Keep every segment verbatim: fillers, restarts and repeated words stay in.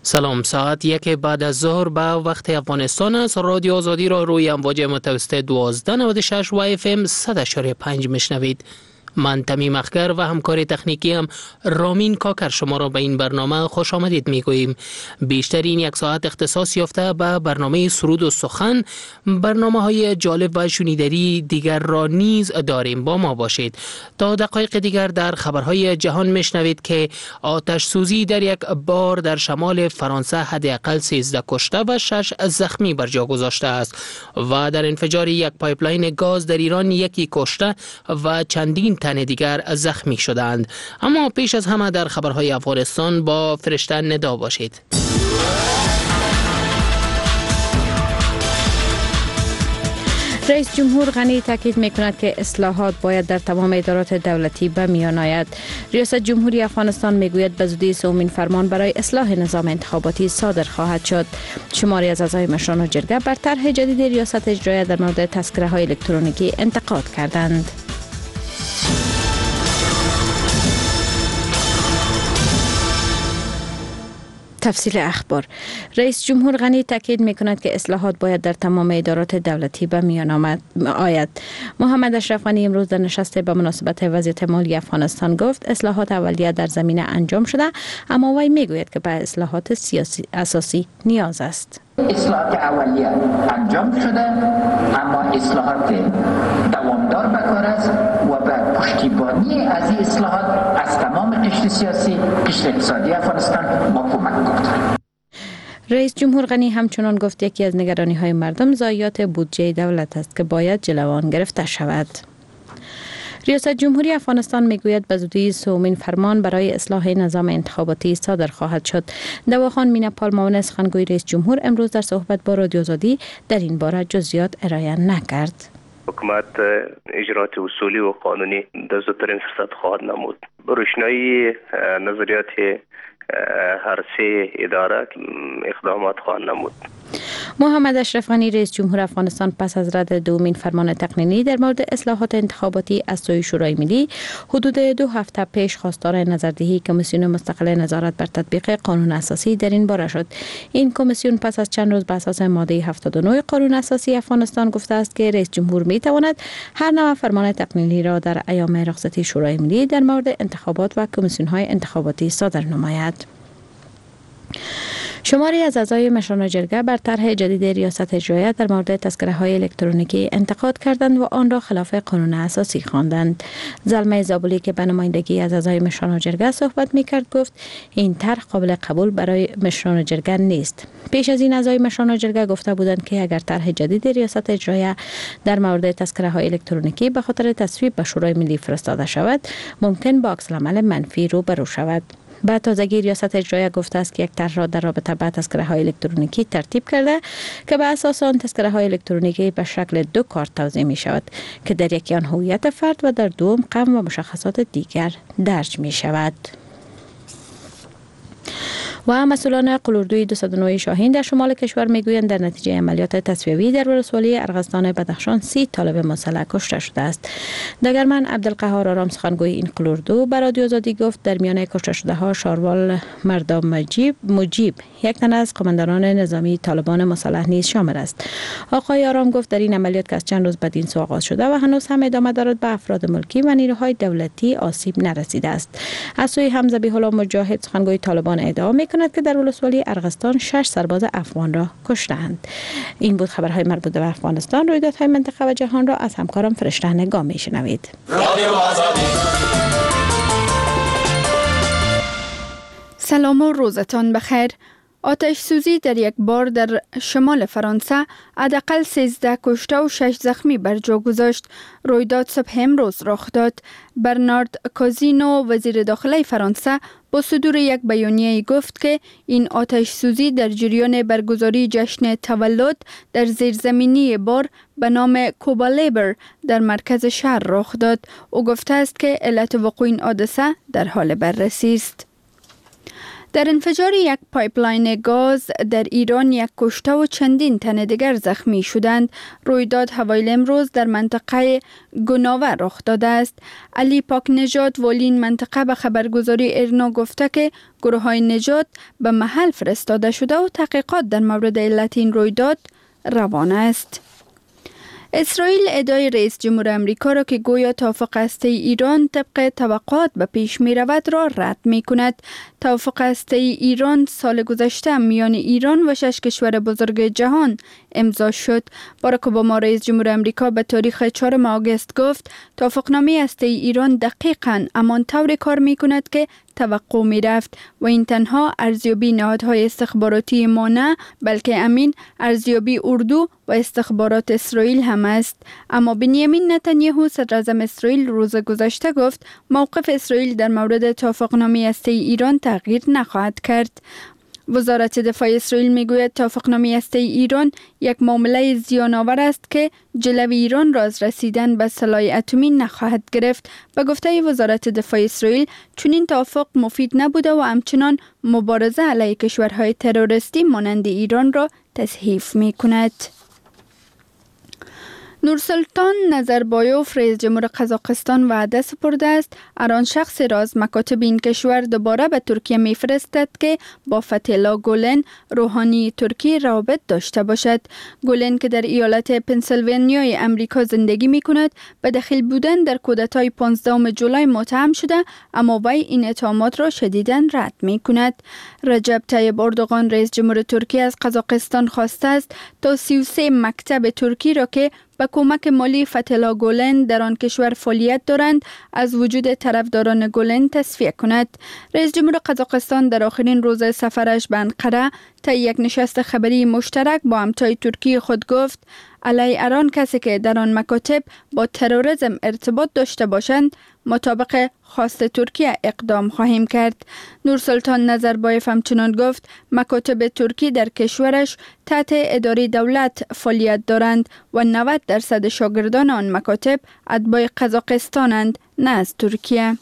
سلام، ساعت یک بعد از ظهر به وقت افغانستان است. رادیو آزادی را روی امواج متوسط دوازده نود و شش و اف ام صد و اشاره پنج میشنوید. من تمیم اخگر و همکار تکنیکی هم رامین کاکر شما را به این برنامه خوش آمدید میگوییم. بیشترین یک ساعت اختصاص یافته به برنامه سرود و سخن، برنامه های جالب و شنیداری دیگر را نیز داریم. با ما باشید. تا دقایق دیگر در خبرهای جهان میشنوید که آتش سوزی در یک بار در شمال فرانسه حداقل سیزده کشته و شش زخمی بر جا گذاشته است و در انفجار یک پایپلاین گاز در ایران یکی کشته و چندین تن دیگر زخمی شدند. اما پیش از همه در خبرهای افغانستان با فرشته ندا باشید. رئیس جمهور غنی تاکید می‌کند که اصلاحات باید در تمام ادارات دولتی به میان آید. ریاست جمهوری افغانستان میگوید به زودی سومین فرمان برای اصلاح نظام انتخاباتی صادر خواهد شد. شماری از اعضای مشران و جرگه بر طرح جدید ریاست اجرایی در مورد تذکره‌های الکترونیکی انتقاد کردند. تفصیل اخبار. رئیس جمهور غنی تاکید می‌کند که اصلاحات باید در تمام ادارات دولتی به میان آید. محمد اشرف غنی امروز در نشست به مناسبت وضعیت مالی افغانستان گفت اصلاحات اولیه در زمینه انجام شده، اما وی میگوید که به اصلاحات سیاسی اساسی نیاز است. اصلاحات اولیه انجام شده، اما اصلاحات دوامدار به کار است و به پشتیبانی از این اصلاحات از تمام قشر سیاسی، قشر اقتصادی افغانستان ما کمک کنیم. رئیس جمهور غنی همچنان گفت یکی از نگرانی‌های مردم ضایعات بودجه دولت است که باید جلو آن گرفته شود. ریاست جمهوری افغانستان میگوید به زودی سومین فرمان برای اصلاح نظام انتخاباتی صادر خواهد شد. دواخان میناپال معاون سخنگوی رئیس جمهور امروز در صحبت با رادیو آزادی در این باره جزئیات ارائه نکرد. حکومت اجرات اصولی و قانونی در زودترین فرصت خواهد نمود. روشنایی نظریات هر سه اداره اقدامات خواهد نمود. محمد اشرف غنی رئیس جمهور افغانستان پس از رد دومین فرمان تقنینی در مورد اصلاحات انتخاباتی از سوی شورای ملی حدود دو هفته پیش خواستار نظردهی کمیسیون مستقل نظارت بر تطبیق قانون اساسی در این باره شد. این کمیسیون پس از چند روز بر اساس ماده هفتاد و نه قانون اساسی افغانستان گفته است که رئیس جمهور می تواند هر نوع فرمان تقنینی را در ایام رخصتی شورای ملی در مورد انتخابات و کمیسیون های انتخاباتی صادر نماید. شماری از اعضای مشران جرگه بر طرح جدید ریاست اجرایی در مورد تذکره‌های الکترونیکی انتقاد کردند و آن را خلاف قانون اساسی خواندند. زلمه زابلی که به نمایندگی از اعضای مشران جرگه صحبت می‌کرد گفت این طرح قابل قبول برای مشران جرگه نیست. پیش از این اعضای مشران جرگه گفته بودند که اگر طرح جدید ریاست اجرایی در مورد تذکره‌های الکترونیکی به خاطر تصویب به شورای ملی فرستاده شود، ممکن با عکس‌العمل منفی روبرو شود. بعد تازگی ریاست اجرایی گفته است که یک طرح را در رابطه با تذکره‌های الکترونیکی ترتیب کرده که به اساس آن تذکره‌های الکترونیکی به شکل دو کارت توزیع می شود که در یکی آن هویت فرد و در دوم قوم و مشخصات دیگر درج می شود. و مسئولان قلوردوی دویست و نه شاهین در شمال کشور میگویند در نتیجه عملیات تصفیوی در ولسوالی ارغستان بدخشان سی طالب مسلح کشته شده است. دگرمن عبدالقهار آرام سخنگوی این قلوردو به رادیو آزادی گفت در میان کشته شده ها شاروال مردم مجیب مجیب یک تن از قماندانان نظامی طالبان مسلح نیز شامل است. آقای آرام گفت در این عملیات که از چند روز بعد این سو آغاز شده و هنوز هم ادامه دارد به افراد ملکی و نیروهای دولتی آسیب نرسیده است. از سوی هم ذبیح الله مجاهد سخنگوی طالبان ادعا می‌کند که در ولسوالی ارغستان شش سرباز افغان را کشتند. این بود خبرهای مربوط به افغانستان. رویدادهای منطقه و جهان را از همکارم فرشته نگاه می‌شنوید. سلام و روزتان بخیر. آتش سوزی در یک بار در شمال فرانسه حداقل سیزده کشته و شش زخمی بر جا گذاشت. رویداد صبح امروز رخ داد. برنارد کازینو وزیر داخلی فرانسه با صدور یک بیانیه گفت که این آتش سوزی در جریان برگزاری جشن تولد در زیرزمینی بار به نام کوبا لیبر در مرکز شهر رخ داد. او گفته است که علت وقوع این حادثه در حال بررسی است. در انفجار یک پایپلاین گاز در ایران یک کشته و چندین تن دیگر زخمی شدند. رویداد حوایل امروز در منطقه گناوه رخ داده است. علی پاک نژاد والی این منطقه به خبرگزاری ایرنا گفته که گروه های نجات به محل فرستاده شده و تحقیقات در مورد علت این رویداد روان است. اسرائیل ادعای رئیس جمهور امریکا را که گویا توافق هسته ایران طبق توقعات به پیش می رود را رد می کند. توافق هسته ایران سال گذشته میان ایران و شش کشور بزرگ جهان امضا شد. باراک اوباما رئیس جمهور امریکا به تاریخ چهارم آگوست گفت توافقنامه هسته ایران دقیقاً همان طور کار می کند که توقع می رفت و این تنها ارزیابی نهادهای استخباراتی ما نه بلکه امین ارزیابی اردو و استخبارات اسرائیل هم است. اما بنیامین نتانیاهو صدر اعظم اسرائیل روز گذشته گفت موقف اسرائیل در مورد توافقنامه هسته ایران تغییر نخواهد کرد. وزارت دفاع اسرائیل میگوید توافقنامه هسته ایران یک معامله زیان آور است که جلوی ایران را از رسیدن به سلاح اتمی نخواهد گرفت. به گفته وزارت دفاع اسرائیل چنین توافق مفید نبوده و همچنان مبارزه علیه کشورهای تروریستی مانند ایران را تضعیف می کند. نورسلطان نظربایوف رئیس جمهور قزاقستان وعده سپرده است آن شخص را از مکاتب این کشور دوباره به ترکیه میفرستد که با فتح‌الله گولن روحانی ترکی روابط داشته باشد. گولن که در ایالت پنسیلوانیای امریکا زندگی می کند به دخیل بودن در کودتای پانزدهم جولای متهم شده اما وی این اتهامات را شدیداً رد می کند. رجب طیب اردوغان رئیس جمهور ترکیه از قزاقستان خواسته است تا سی و سه مکتب ترکی را که با کمک مالی فتح‌الله گولن در آن کشور فعالیت دارند از وجود طرفداران گولن تصفیه کند. رئیس جمهور قزاقستان در آخرین روز سفرش به انقره طی یک نشست خبری مشترک با همتای ترکی خود گفت علیه هر کسی که در آن مکاتب با تروریسم ارتباط داشته باشند مطابق خواست ترکیه اقدام خواهیم کرد. نورسلطان نظربایف همچنان گفت مکاتب ترکی در کشورش تحت اداره دولت فعالیت دارند و نود درصد شاگردان آن مکاتب اتباع قزاقستانند نه از ترکیه.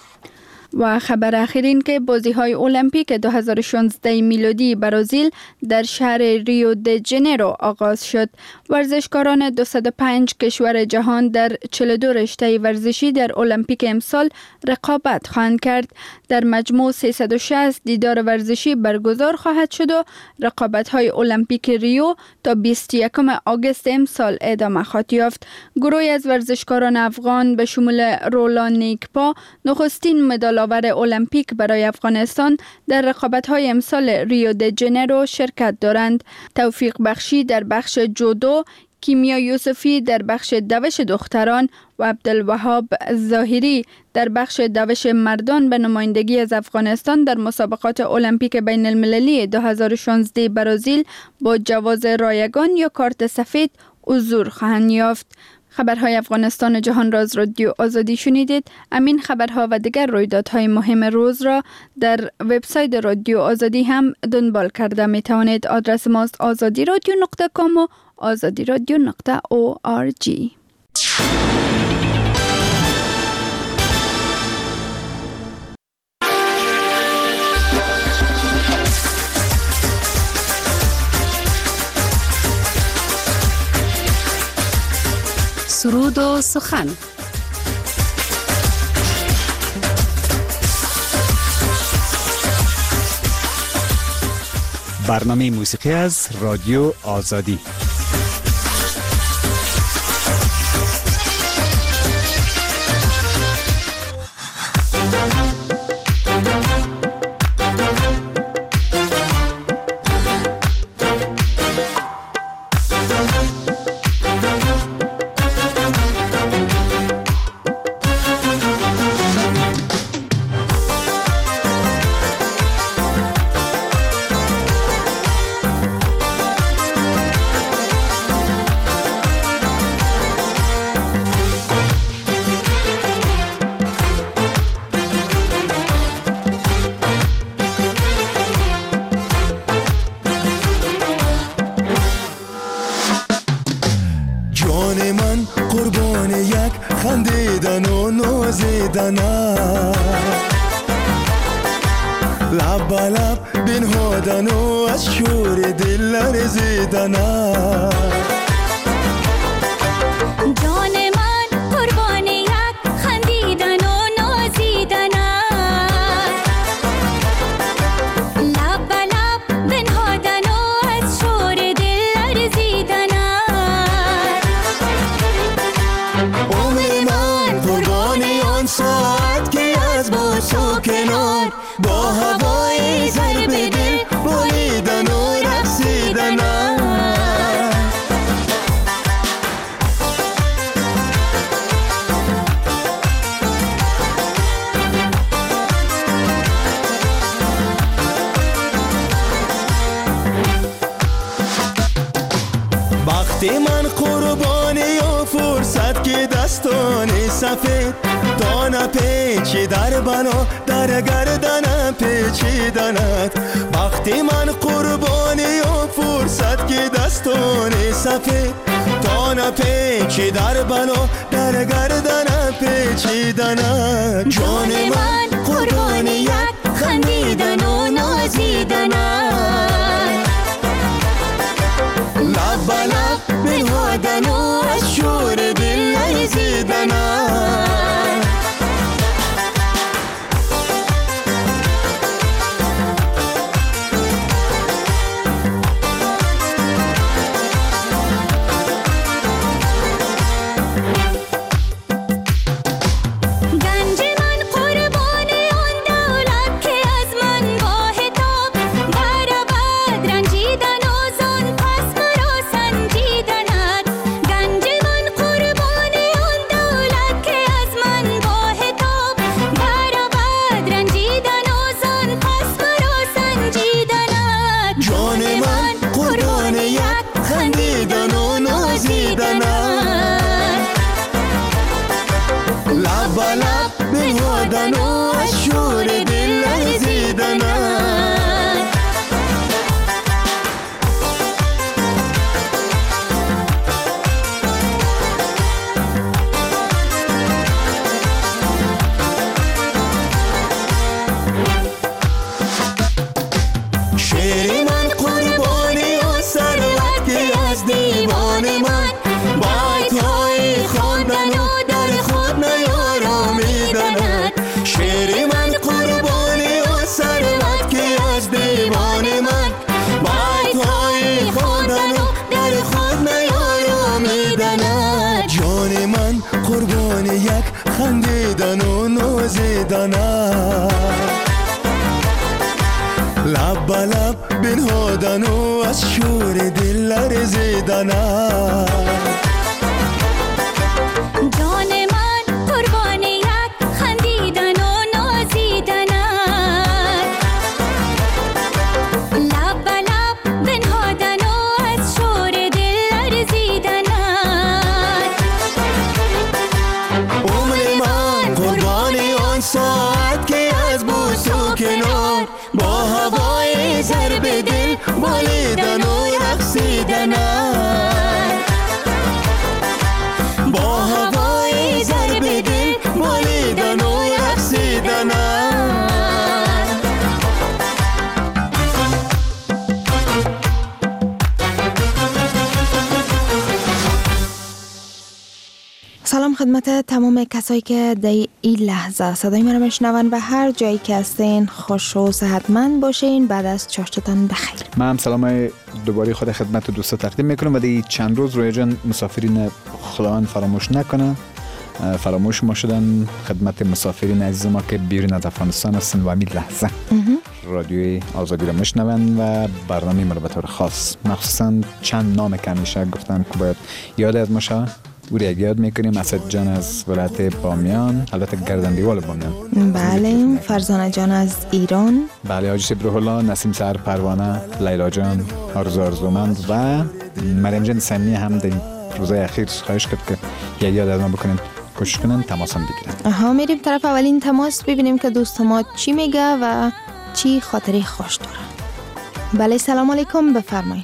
و خبر اخیر این که بازی های المپیک دو هزار و شانزده میلادی برزیل در شهر ریو د ژانیرو آغاز شد. ورزشکاران دویست و پنج کشور جهان در چهل و دو رشته ورزشی در المپیک امسال رقابت خواهند کرد. در مجموع سیصد و شصت دیدار ورزشی برگزار خواهد شد و رقابت های المپیک ریو تا بیست و یکم آگوست امسال ادامه خواهد یافت. گروهی از ورزشکاران افغان به شمول رولان نیکپا نخستین مدال آور المپیک برای افغانستان در رقابت‌های امسال ریو د ژانیرو شرکت دارند. توفیق بخشی در بخش جودو، کیمیا یوسفی در بخش دوش دختران و عبدالوهاب ظاهری در بخش دوش مردان به نمایندگی از افغانستان در مسابقات المپیک بین المللی دو هزار و شانزده برزیل با جواز رایگان یا کارت سفید حضور خواهند یافت. خبرهای افغانستان و جهان را از رادیو آزادی شنیدید. امین خبرها و دیگر رویدادهای مهم روز را در وبسایت رادیو آزادی هم دنبال کرده می توانید. آدرس ماست آزادی رادیو نقطه کام و آزادی رادیو نقطه او آر جی. سرود و سخن. برنامه موسیقی از رادیو آزادی. لب لب بنهادن و از شور دل لرزیدن. جان من قربان یک خندیدن و نازیدن. لب لب بنهادن و از شور دل لرزیدن. عمر من قربان آن ساعت که از بوس و کنار با هوای ضرب دل بریدن و رقصیدن. وقتی من قربانی و فرصت که دستان سفید دانه پیچی در بنا در گردن پیچیدنت. وقتی من قربانی و فرصت که دستان سفید دانه پیچی در بنا در گردن پیچیدنت. جان من قربانی یک خندیدن و نازیدن. لب لب بنهادن و از شور دل لرزیدن. لب لب بنهادن و از شور دل لرزیدن. شعر من قربانی و ثروت که از دیوان من بایت‌های خواندن و در خود نیارامیدند. شعر من قربانی و ثروت که از دیوان من بایت‌های خواندن و در خود نیارامیدند. جان من قربانی یک خندیدن و نازیدن. لب لب بنهادن و از شور دل لرزیدن. جان من قربان یک خندیدن و نازیدن. لب لب بنهادن و از شور دل لرزیدن. عمر من قربانی آن ساعت که از بوس و کنار با هوای ضرب دل بالیدن و رقصیدن. با هوای ضرب دل بالیدن و رقصیدن. سلام خدمت تمام کسایی که در این لحظه صدای من رو میشنون و هر جایی که هستین خوش و صحتمند باشین. بعد از چاشتتان بخیر. من هم سلام دوباره خود خدمت دوستا تقدیم میکنم و دی چند روز روی جان مسافرین خداوند فراموش نکنه. فراموش ما شدن خدمت مسافرین عزیز ما که بیرون از افغانستان هستن و همین لحظه رادیوی آزادی را میشنون و برنامه ما رو به طور خاص مخصوصا چند نام که همیشه گفتن که باید یاد از ما شد او را یاد میکنیم. اسد جان از ولایت بامیان، البته گردندیوال بامیان. بله. فرزانه جان از ایران. بله. حاجی سبرو الله، نسیم سهر پروانه، لیلا جان، آرزو آرزومند و مریم جان سمی هم در روزهای اخیر خواهش کرد که یاد یاد از ما بکنین، کوشش کنن تماس هم بگیرن. آها، میریم طرف اولین تماس ببینیم که دوست ما چی میگه و چی خاطری خوش داره. بله سلام علیکم، بفرمایید.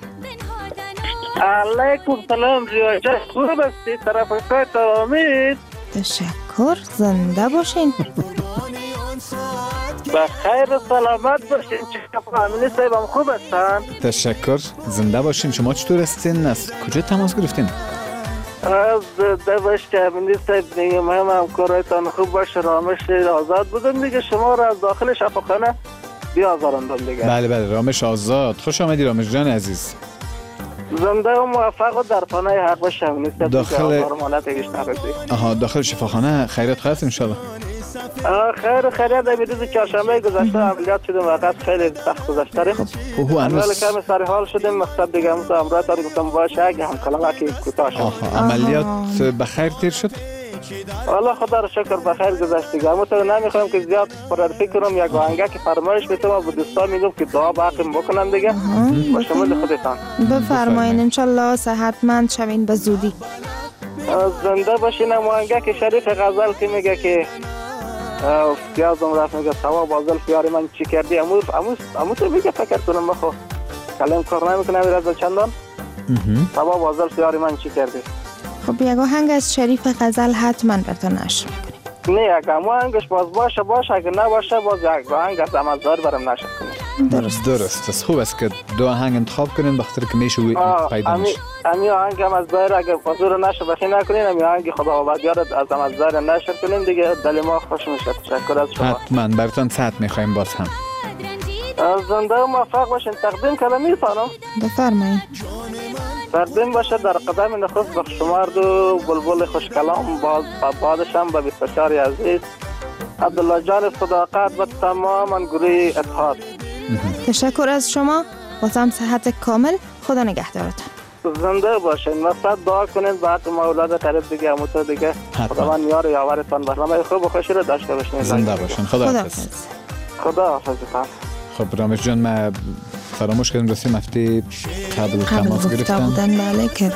علیکم سلام ریاض جان، خوب هستی؟ طرف کارت آمید. تشکر، زنده باشین. بخیر سلامت باشین. چه امینی صاحبم خوب هستن؟ تشکر، زنده باشین. شما چطور هستین؟ از کجا تماس گرفتین؟ از زنده باشین امینی صاحب دیگه. مهم همکارایتان خوب باشه. رامش آزاد بودم دیگه. شما را از داخل شفاخانه بیازارندم دیگه. بله بله، رامش آزاد. خوش آمدی رامش جان عزیز. زنده و موفق و در پانه حق باشه امینی صاحب. داخل آها داخل شفاخانه خیرات خواست ان شاء الله. خیر خیریت. در روز چهارشنبه گذشته عملیات شدیم. وقت خیلی سخت گذشته. خب هو هنوز کم سر حال شدیم. مقصد دیگه هم امروز گفتم باشه اگه هم کلمه کوتاه شد. عملیات بخیر تیر شد؟ والله خدا رو شکر بخیر گذشت دیگه. اما تو نمیخوام که زیاد پررفی کنم. یک آهنگه که فرمایش میتونم با دوستان میگم که دعا باقیم بکنن دیگه با شمول خودتان. بفرمایین. انشالله صحتمند شوین به زودی. زنده باشین. آهنگه که شریف غزل که میگه که پیازم رفت میگه ثواب ازل پیاری من چی کردی. امو امو امو تو میگه فکر کنم بخو کلام کار نمیکنه از چندان. ثواب ازل پیاری من چی کردی. خب یک آهنگ از شریف غزل حتما براتون نشر میکنیم. نه اگه آهنگش باز باشه باشه، اگه نباشه باز یک آهنگ از عملدار برام نشر کنیم. درست درست. از خوب است که دو آهنگ انتخاب کنین بخاطر که میشه پیدا میشه. امی آهنگ هم از دایر اگه حضور نشه بخی نکنین. امی آهنگ خداوند یارت از عملدار نشر کنین دیگه. دل ما خوش میشه. تشکر از شما. حتما براتون صحت میخوایم باز هم. زنده و موفق باشین. تقدیم کلمی فانم. بفرمایید. تقدیم باشه در قدم نخست بخشمار دو بلبل خوشکلام باز بادشم به بیست و چهار عزیز عبدالله جان صداقت و تمام گروه اتحاد. تشکر از شما. بازم صحت کامل. خدا نگهدارتان. زنده باشین. وسط دعا کنین بعد ما اولاد قریب دیگه همونطور دیگه خداوند یار یاورتان برنامه خوب و خوشی رو داشته باشین. زنده باشین. خدا حافظ. خدا حافظتان. خب رامش جان ما فراموش کردیم رسیم هفته قبل تماس گرفتن. بله که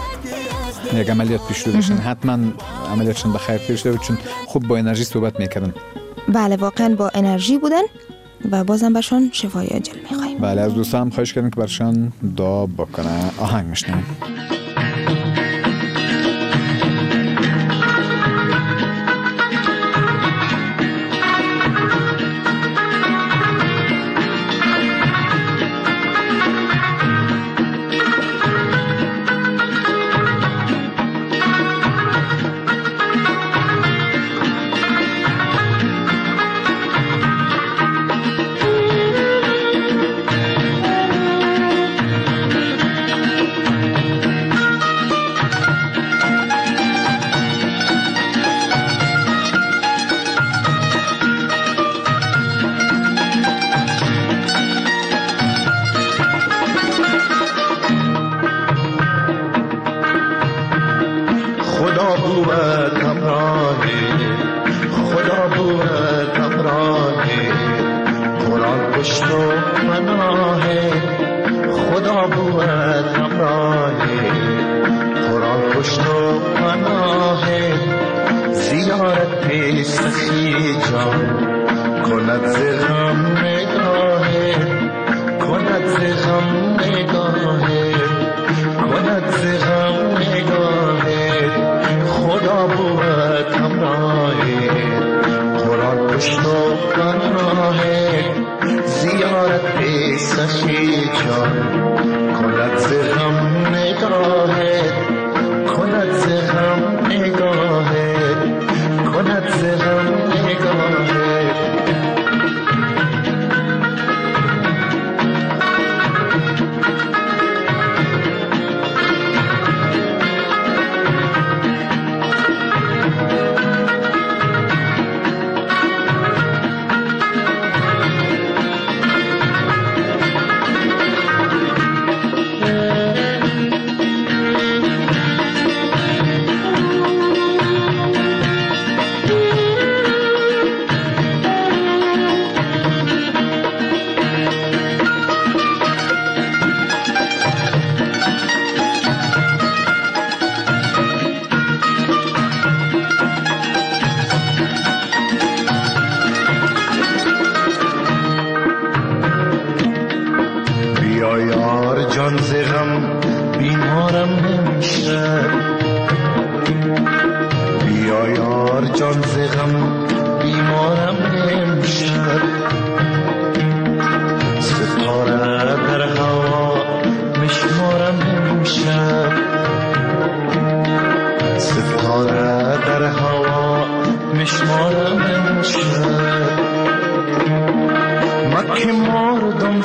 یک عملیات پیش رو داشتن. حتما عملیاتشون بخیر پیش رو چون خوب با انرژی صحبت میکردن. بله واقعا با انرژی بودن و بازم برشان شفای عاجل میخوایم. بله از دوستان هم خواهش کردیم که برشان دعا بکنه. آهنگ میشنیم.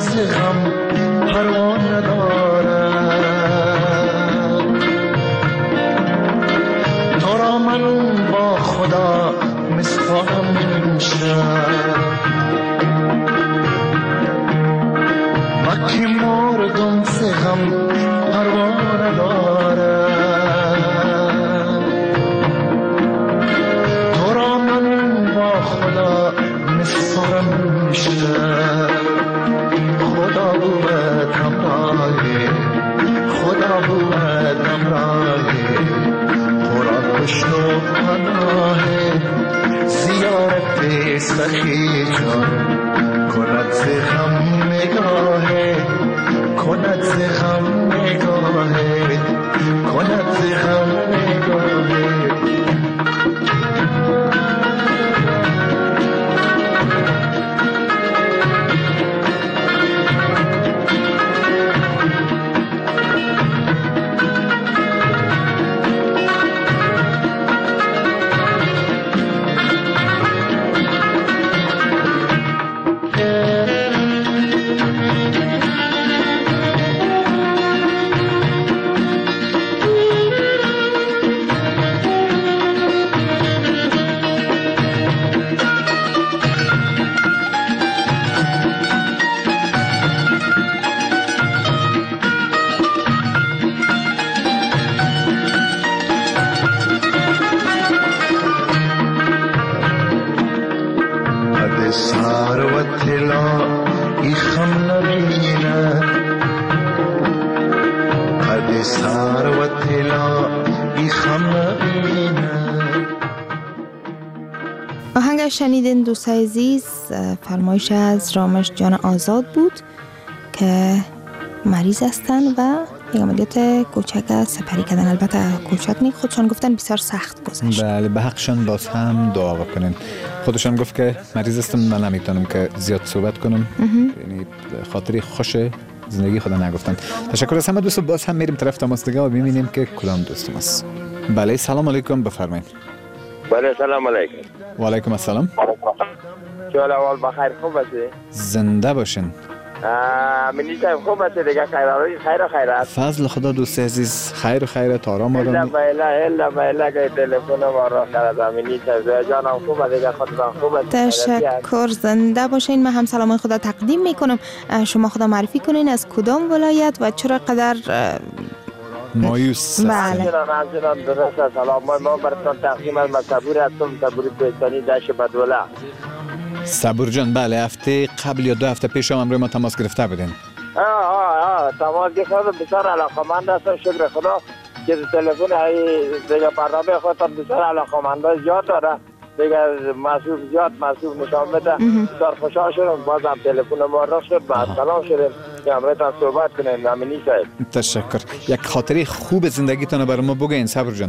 ز غم پروا ندارد. تو را من با خدا مسپارم امشب و که مردم ز غم پروا ندارد. تو را من با خدا مسپارم امشب خدا بود همراهی، خدا بود همراهی، قرآن پشت و پناهی، زیارت سخی جان کند ز غم نگاهی، کند ز غم نگاهی، کند ز غم نگاهی. آهنگ شنیدین دوستای عزیز، فرمایش از رامش جان آزاد بود که مریض هستن و یک عملیات کوچک سپری کردن. البته کوچک نی، خودشان گفتن بسیار سخت گذشت. بله، به حقشان باز هم دعا بکنین. خودشان گفت که مریض هستم، من نمیتونم که زیاد صحبت کنم، یعنی خاطری خوش زندگی خدا نگفتن. تشکر از همه دوستو. باز هم میریم طرف تماس دیگه و ببینیم که کدام دوستم است. بله، سلام علیکم، بفرمایید. بله، سلام علیکم. و علیکم السلام. چه احوال؟ بخیر، خوب هستی؟ زنده باشین. منی صاحب خوب هستی دیگه؟ خیر خیر خیر است. فضل خدا دوست عزیز، خیر و خیرت، آرام آرام. الا بالا الا بالا که تلفن ما را کرد منی صاحب جانم خوب دیگه، خودتان خوب است؟ تشکر، زنده باشین. من هم سلام خدا تقدیم میکنم. شما خدا معرفی کنین از کدام ولایت و چرا قدر مایوس؟ بله، همچنان درست. سلام ما براتون تقدیم از صبور هستم، صبور کوهستانی دشت بدوله. صبور جان، بله، هفته قبل یا دو هفته پیش هم امروز ما تماس گرفته بودین. آه آه آه تماس گرفتم، بسیار علاقه‌مند هستم، شکر خدا که تلفن های دیگه برنامه خودتان بسیار علاقه‌مندان زیاد داره دیگه، مسئول زیاد مسئول نشان بده. بسیار خوشحال شدم بازم تلفن ما را شد، بعد سلام شدیم که امروزتان صحبت کنیم. امینی صاحب تشکر. یک خاطره خوب زندگیتون برای ما بگین صبر جان.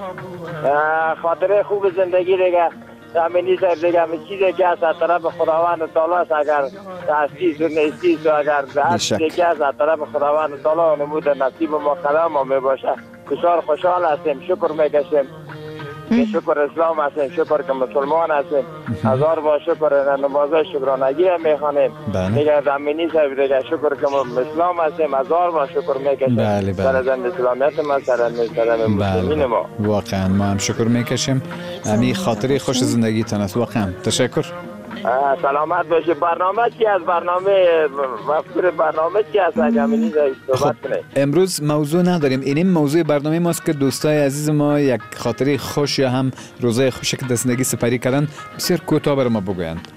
خاطره خوب زندگی دیگه امینی صاحب دیگه همه چیزی که از طرف خداوند تعالی است، اگر هستی و نیستی و اگر هستی که از طرف خداوند تعالی نمود نصیب ما کلام ما می باشه، بسیار خوشحال هستیم، شکر میکشیم. شکر اسلام هستیم، شکر که مسلمان هستیم، هزار با شکر نمازه شکرانگی میخوانیم دیگه. امینی صاحب دیگه شکر که اسلام هستیم، هزار با شکر میکشیم. بله بله. سر زند اسلامیت ما، سر سر مسلمین ما. واقعا ما هم شکر میکشیم. همین خاطره خوش زندگیتان است. واقعا تشکر. سلامت باشه. برنامه چی از برنامه مفکور برنامه چی است؟ امینی صحبت کنه. امروز موضوع نداریم، این موضوع برنامه ماست که دوستای عزیز ما یک خاطره خوش یا هم روزای خوشی که در زندگی سپری کردن بسیار کوتاه برای ما بگویند.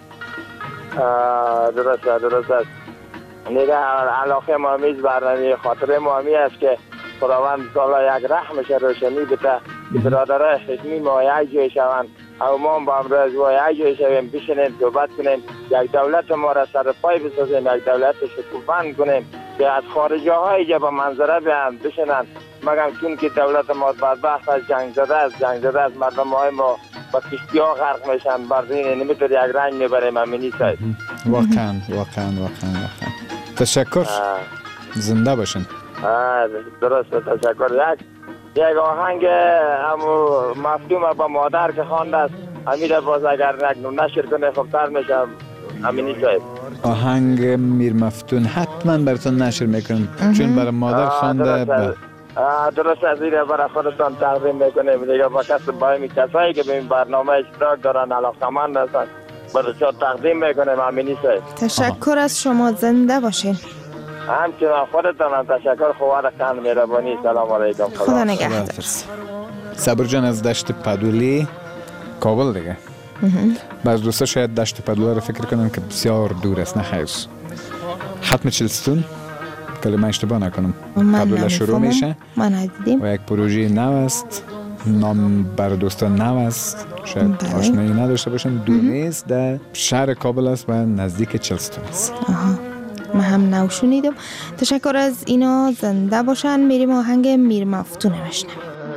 درست درست است. نیگه علاقه ما همیز برنامه خاطره ما همی است که خداوند تعالی یک رحمش روشنی بده که برادرای خشمی ما یک جای شوند او ما با امروز و یک جای شویم، بشینیم صحبت کنیم، یک دولت ما را سر پای بسازیم، یک دولت شکوفند کنیم که از خارجه های جا به منظره بیان بشینن. مگم چون که دولت ما بدبخت از جنگ زده است، جنگ زده است، مردم های ما با کشتی ها غرق میشن، بردین نمیتونی یک رنگ میبریم. امینی صاحب واقعا واقعا واقعا واقعا تشکر. زنده باشین. درست، تشکر. یک یک آهنگ همو مفتوم با مادر که خوانده است، امیر باز اگر نشر کنه خب تر میشم. امینی صاحب آهنگ میر مفتون حتما براتون نشر میکنم چون برای مادر خوانده. درست از این برای خودتان تقدیم میکنیم دیگه با کس بایم کسایی که به این برنامه اشتراک دارن علاقمند هستن براتون تقدیم میکنیم. امینی صاحب تشکر از شما، زنده باشین. همچنان خودتان هم تشکر. خوار خان مهربانی. سلام علیکم. خدا نگهدار. صبر جان از دشت پدولی کابل دیگه. بعض دوستا شاید دشت پدولی رو فکر کنن که بسیار دور است. نه خیر. ختم چلستون کلمه اشتباه نکنم پدولی شروع میشه. من ندیدیم و یک پروژه نو است. نام بر دوستان نو است. شاید آشنایی نداشته باشن. دور نیست، در شهر کابل است و نزدیک چلستون است. آها، من هم نو شنیدم. تشکر از اینا، زنده باشن. میریم آهنگ میر مفتون بشنویم.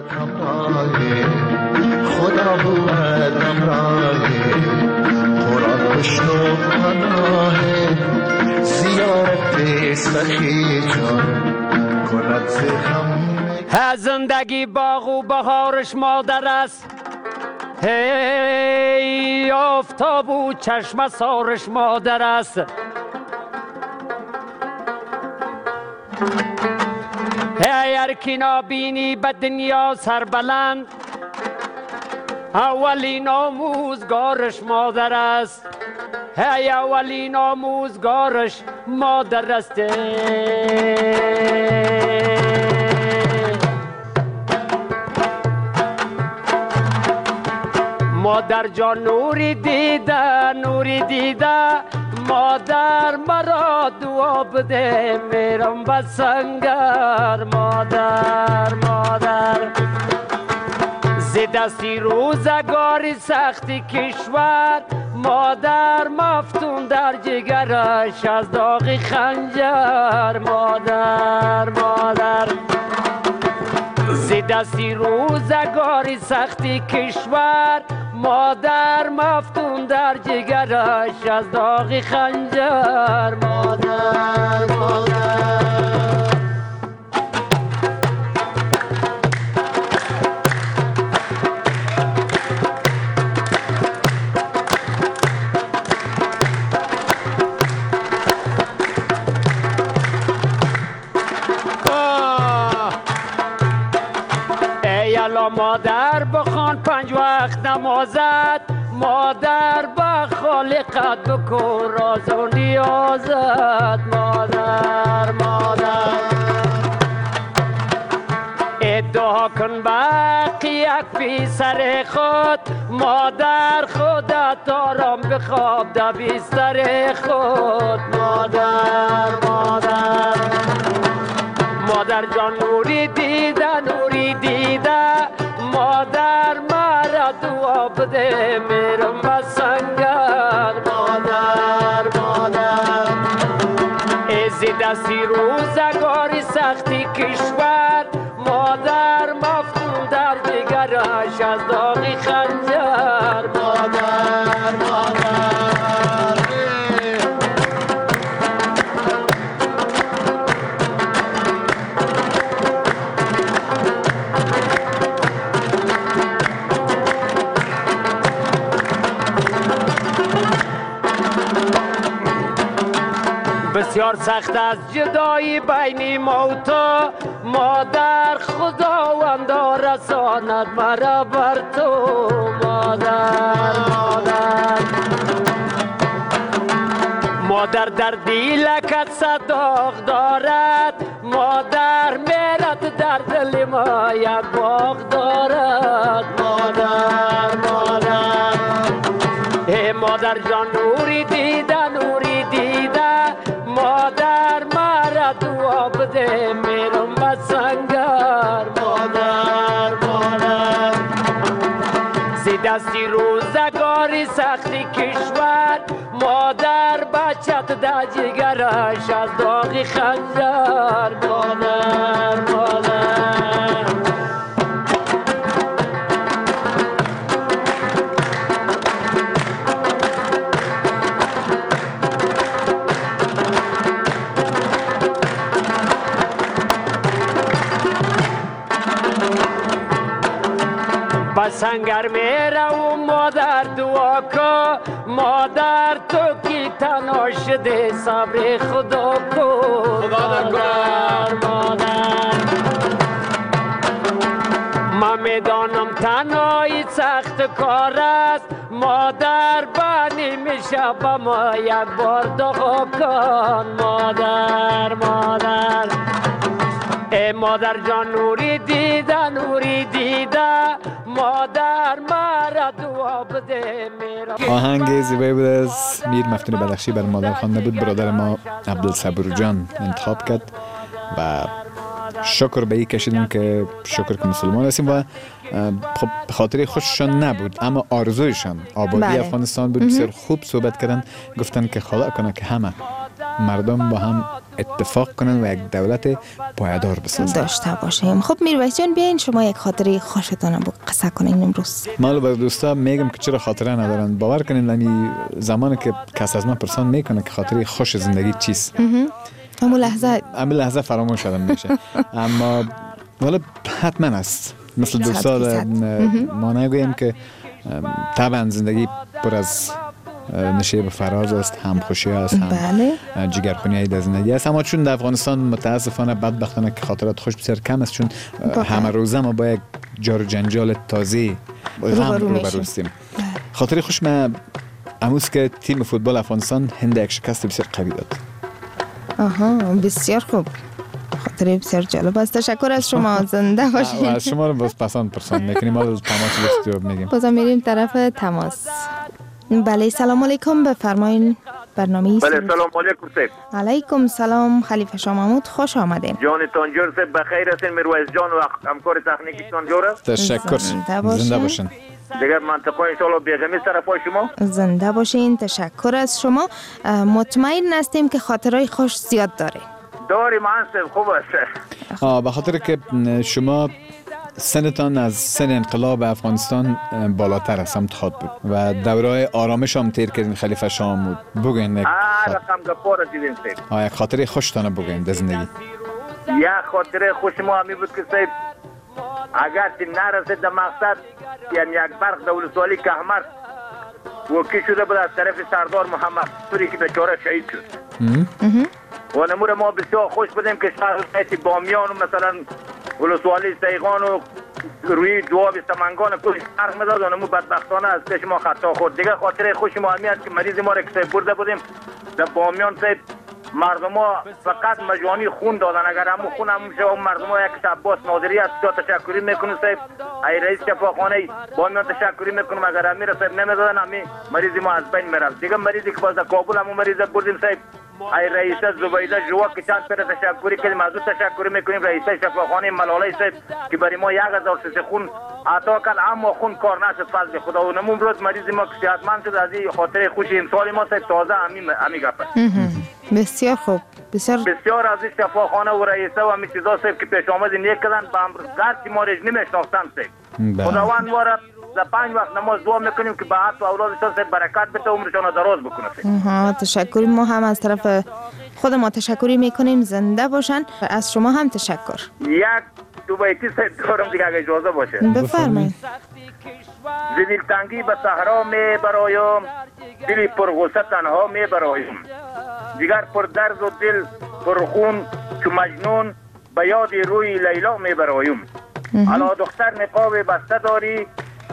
خدا بود امراهی قرآن بشنو پناهی زیارت سخی جان کند زخم. زندگی باغ و بهارش مادر است، هی آفتاب و چشم سارش مادر است. هی هرکی نابینی به دنیا سربلند، اولین آموزگارش مادر است. هی اولین آموزگارش مادر است. مادر جان نوری دیده، نوری دیده، مادر مرا دعا بده، میرم به سنگر. مادر مادر زی دستی روزگاری سختی کشور، مادر مفتون در جگرش از داغ خنجر. مادر مادر زی دستی روزگاری سختی کشور، مادر مفتون در جگرش از داغ خنجر. مادر مادر مادر بخوان پنج وقت نمازت، مادر به خالقت بکن راز و نیازت. مادر مادر ادعا کن باقی یک فی سر خود، مادر خودت آرام بخواب در بستر خود. مادر مادر مادر جان نوری دیده، نوری دیده، مادر مرا دعا بده، میرم به سنگر. مادر مادر ازی دستی روزگاری سختی کشور، مادر مفتون در دیگرش از داغ خنجر. مادر مادر بسیار سخت از جدایی بین ما و تو، مادر خداوند رساند مرا بر تو. مادر مادر مادر در دیلکت صداق دارد، مادر میرد در دل ما یک باغ دارد. مادر مادر ای مادر جان نوری دیده، نوری دیده، مادر مرا دعا بده، میرم به سنگر. مادر مادر زی دستی روزگاری سختی کشور، مادر بچت در جگرش از داغ خنجر. مادر مادر سنگر میره و مادر دعا کو مادر تو کی تنها شده صبر خدا کو مادر مادر من میدانم تنهایی سخت کار است مادر بانی میشه با ما یک بار دعا کن مادر مادر ای مادر جان نوری دیده نوری دیده مادر مرا دعا بده میرا. آهنگ زیبایی بود از میر مفتون بدخشی بر مادر خوانده بود. برادر ما عبدالصبور جان انتخاب کرد و شکر به این کشیدیم که شکر که مسلمان هستیم و خب به خاطر خوششان نبود اما آرزویشان آبادی بله. افغانستان بود. بسیار خوب صحبت کردن، گفتن که خدا کنه که همه مردم با هم اتفاق کنن و یک دولت پایدار بسازن داشته باشیم. خب میرویس جان بیاین شما یک خاطره خوشتون رو قصه کنین امروز. ما به دوستا میگم که چرا خاطره ندارن. باور کنین یعنی زمانی که کس از من پرسان میکنه که خاطره خوش زندگی چیست همون لحظه همون لحظه فراموش شدم میشه اما ولی حتما است. مثل دوستا ما نگویم که طبعا زندگی پر از نشیب فراز است، هم خوشی است، هم بله. جگرخونی در زندگی است، اما چون در افغانستان متاسفانه بدبختانه که خاطرات خوش بسیار کم است، چون همه روزه ما با یک جار و جنجال تازه غم روبرو هستیم. خاطر خوش من امروز که تیم فوتبال افغانستان هند یک شکست بسیار قوی داد. آها بسیار خوب، خاطره بسیار جالب است. تشکر از شما، زنده باشید. از شما رو باز پسند پرسان میکنیم، ما تماس استودیو میگیم. بازم میریم طرف تماس. بله سلام علیکم، بفرمایید برنامه. بله سلام علیکم سید. علیکم سلام خلیفه شاه محمود، خوش آمدین. جانتان جور سید، بخیر هستین؟ میرویس جان و همکار تکنیکیتان جور است؟ تشکر، زنده باشین. دیگر منطقه ان شاء الله بیغمی طرفای شما. زنده باشین، تشکر از شما. مطمئن هستیم که خاطرهای خوش زیاد داره. داریم منصف خوب است. آه به خاطر که شما سنتان از سن انقلاب افغانستان بالاتر است، هم خود بود و دوره آرامش هم تیر کردین خلیفه شاه محمود. بگین یک رقم گپار دیدین سید. آه یک خاطره خوشتانه بگین در زندگی. یک خاطره خوش ما همی بود که سید اگر تی نرسید در مقصد، یعنی یک برق در ولسوالی کهمر وکی شده بود از طرف سردار محمد توری که بیچاره شهید شد و نمور ما بسیار خوش بودیم که شهر بامیان و مثلا ولسوالی سیغان و روی جواب سمنگان کلی فرق میداد و نمور بدبختانه از پیش ما خطا خورد. دیگه خاطره خوش ما همیت که مریض ما را که برده بودیم در بامیان سید مردم ها فقط مجانی خون دادن. اگر همون خون همون شد مردم ها یک عباس ناظری از جا تشکری میکنم صاحب، ای رئیس شفاخانه بامیان تشکری میکنم. اگر امیر صاحب نمیدادن همی مریضی ما از بین میرفت. دیگه مریضی که باز در کابل همون مریض بردیم صاحب، ای رئیس زبیده جوا که چند پر تشکری کردیم از او تشکری میکنیم. رئیس شفاخانه ملاله صاحب که برای ما یک هزار سیسی خون عطا کرد اما خون کار نشد فضل خدا و نمون روز مریض ما که صحتمند شد. از این خاطر خوش امسال ما صاحب تازه همی همی گپ. بسیار خوب، بسیار بسیار از این شفاخانه و رئیسه و همین چیزا صاحب که پیش آمد نیک کردن به امروز گرچه ما رج نمیشناختن صاحب. خداوند ما را در پنج وقت نماز دعا میکنیم که به حد و اولادشان صاحب برکت بده و عمرشان دراز بکنه صاحب. ها تشکر، ما هم از طرف خود ما تشکری میکنیم، زنده باشن. از شما هم تشکر. یک دو بیتی صاحب دارم دیگه اگه اجازه باشه. بفرمایید. ز دلتنگی به صحرا می برایم، دلی پر غصه تنها می برایم. دیگر پر درد و دل پر خون چو مجنون، به یاد روی لیلا می برایم. علا دختر نقاب بسته داری،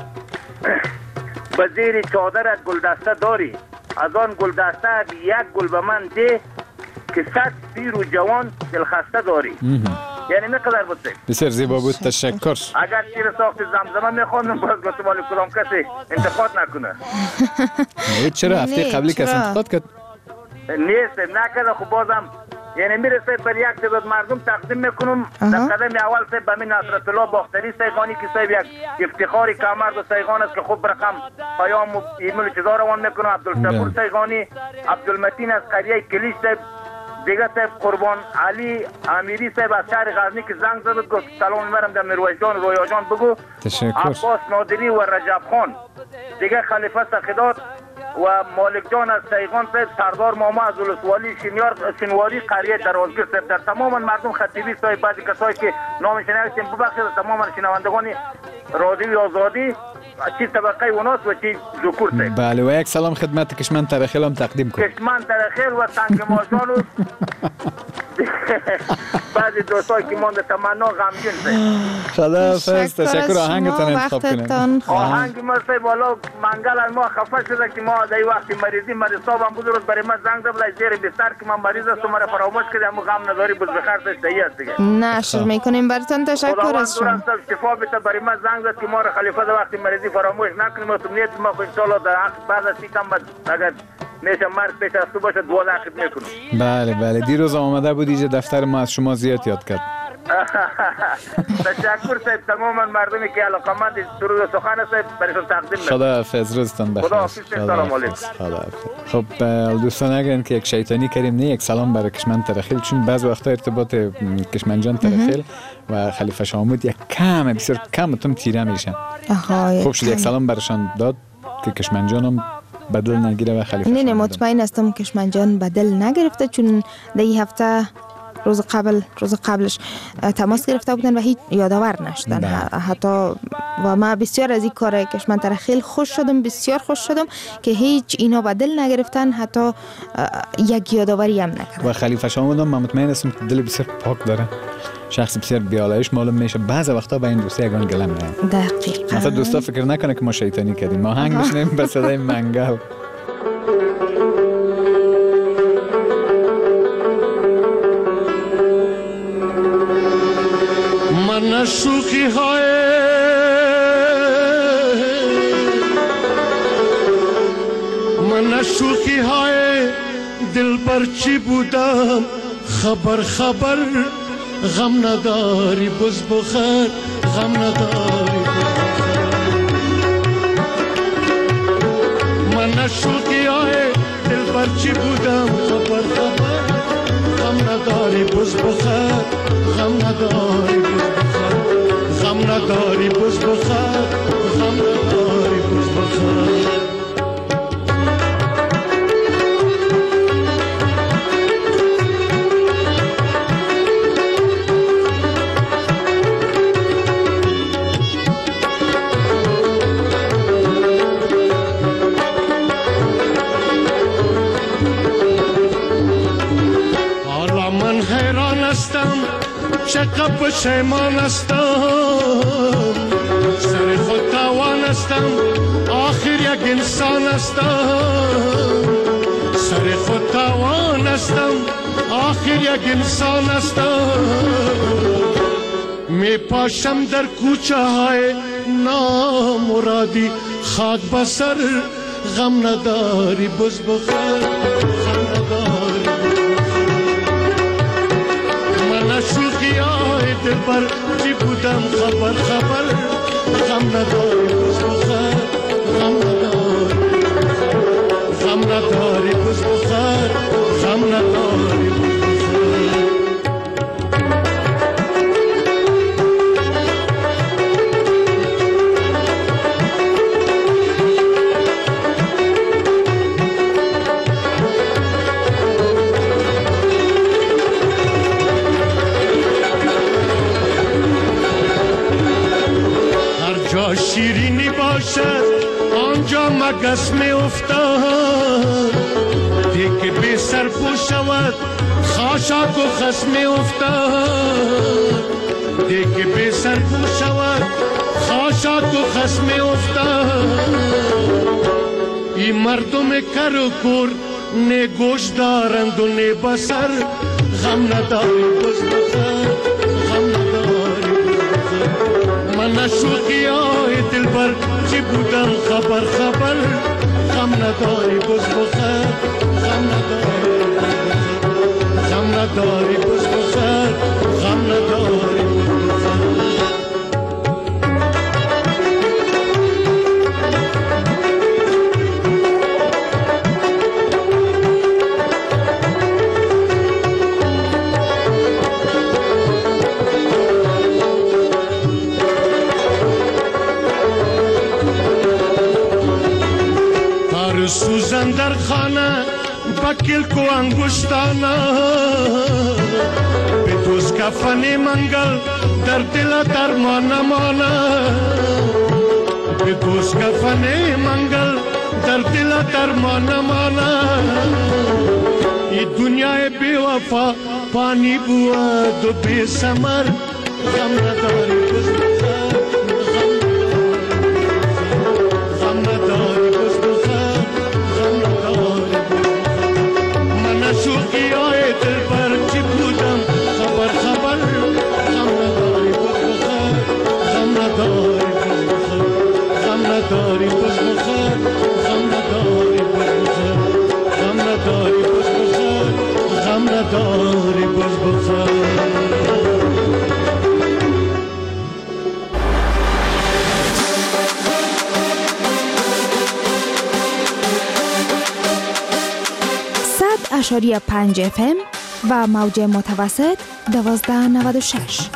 به زیر چادرت گلدسته داری. از آن گلدسته یک گل به من ده، که صد پیر و جوان دلخسته داری. یعنی مقدر بود سید. بسیار زیبا بود، تشکر. اگر شیر ساخت زمزمه میخواندم باز گفتم ولی کدام کسی انتقاد نکنه. چرا هفته قبلی کسی انتقاد کرد؟ نیست نکرده. خب بازم یعنی میرسه بر یک تعداد مردم تقدیم میکنم. در قدم اول سید به من نصرت الله باختری سیغانی که سید یک افتخاری کامرد و سیغان است که خوب رقم پیام و ایمیل چیزا روان میکنم. عبدالصبور سیغانی، عبدالمتین از قریه کلیش سید، دیگه صاحب قربان علی امیری صاحب از شهر غزنی که زنگ زد گفت سلام میبرم در میرویس جان رویا جان بگو. تشکر. عباس نادری و رجب خان، دیگه خلیفه سخیدات و مالک جان از سیغان صاحب، سردار ماما از ولسوالی شینیار شینواری قریه درازگیر صاحب، در تمام مردم خطیبی صاحب، بعضی کسایی که نامش نوشتیم ببخشید، تمام شنوندگان رادیوی آزادی چی طبقه اوناس و چی ذکور صاحب. بله و یک سلام خدمت کشمن ترخیل هم تقدیم کن. کشمن ترخیل و تنگ ماشان و بعضی دوستای که مانده تمنا غمگین صاحب. خداحافظ. تشکر. آهنگتان انتخاب کنید. آهنگ ما صاحب والا منگل از ما خفه شده که ما در وقتی مریضی مریض صاحبم بود روز برای ما زنگ زد زیر بستر که من مریض هستم مرا فراموش کرد اما غم نداری بود بخیر صحیح است دیگه. نشر میکنیم براتون. تشکر از شما. شفا بده برای ما زنگ زد که ما را خلیفه در وقتی مریضی فراموش نکنیم و تو نیت ما خو ان شاء الله در بعد از سی کم اگر میشه مرد پیش از تو باشه دو عقد میکنم. بله بله دیروز آمده بود اینجا دفتر ما از شما زیاد یاد کرد. تشکر صاحب. تماما مردمی که علاقمند درود و سخن صاحب برایشون تقدیم میکنم. خداحافظ. روزتان بخیر. خداحافظ. سلام علیکم. خداحافظ. خب دوستان اگر که یک شیطانی کردیم نه یک سلام برای کشمن ترخیل چون بعض وقتا ارتباط کشمن جان ترخیل و خلیفه شامود یک کم بسیار کم تم تیره میشن. خوب شد یک سلام برایشان داد که کشمن جانم بدل نگیره و خلیفه. نه نه مطمئن هستم کشمن جان بدل نگرفته چون در این هفته روز قبل روز قبلش تماس گرفته بودن و هیچ یادآور نشدن. حتی و ما بسیار از این کار کشمن ترخیل خوش شدم، بسیار خوش شدم که هیچ اینا بدل نگرفتن، حتی یک یادآوری هم نکردن. و خلیفه شامود هم مطمئن هستم که دل بسیار پاک داره، شخص بسیار بیالایش معلوم میشه. بعضی وقتا به این دوستا یگان گلم نه. دقیقاً. مثلا دوستا فکر نکنه که ما شیطانی کردیم. ما هنگ میشنیم به صدای منگل. من شوخی های من شوخی های دل بر چی بودم خبر خبر غم نداری بز بخیر غم نداری من شوخی های دل بر چی بودم خبر خبر غم نداری بز بخیر غم نداری غم نداری بز بخیر غم نداری بز بخیر. حالا من حیران هستم چقدر پشیمان هستم سر خود تاوان هستم آخر یک انسان هستم سر خود تاوان هستم آخر یک انسان هستم می پاشم در کوچه های نامرادی خاک بسر غم نداری بز بخیر غم نداری من شوخی های دل بر چی بودم خبر خبر غم نداری بز بخیر غم نداری غم نداری بز بخیر غم نداری بز بخیر. شیرینی باشد آنجا مگس می افتاد دیگه بی سر پو شود خاشاک و خس می افتاد دیگه بی سر پو شود خاشاک و خس می افتاد. این مردم کر و کور نه گوش دارند و نه بسر غم نداری بز بخیر غم نداری من شوخی های دل بر چی بودم خبر خبر غم نداری بز بخیر غم نداری غم نداری بز بخیر غم نداری سوزن در خانه بکل کو انگشتانه به دوز کفن منگل در دل درمان مانه به دوست کفن منگل در دل درمان مانا این دنیای بی وفا پانی بود و بی سمر غم نداری بس بخیر غم نداری بس بخیر غم نداری من شوقی های دل بر چی بودم خبر خبر غم نداری بس بخیر غم نداری بس بخیر غم نداری بس بخیر غم نداری بس بخیر غم نداری بس بخیر غم نداری بس بخیر اشاری پنج اف ام و موج متوسط دوازده نود و شش.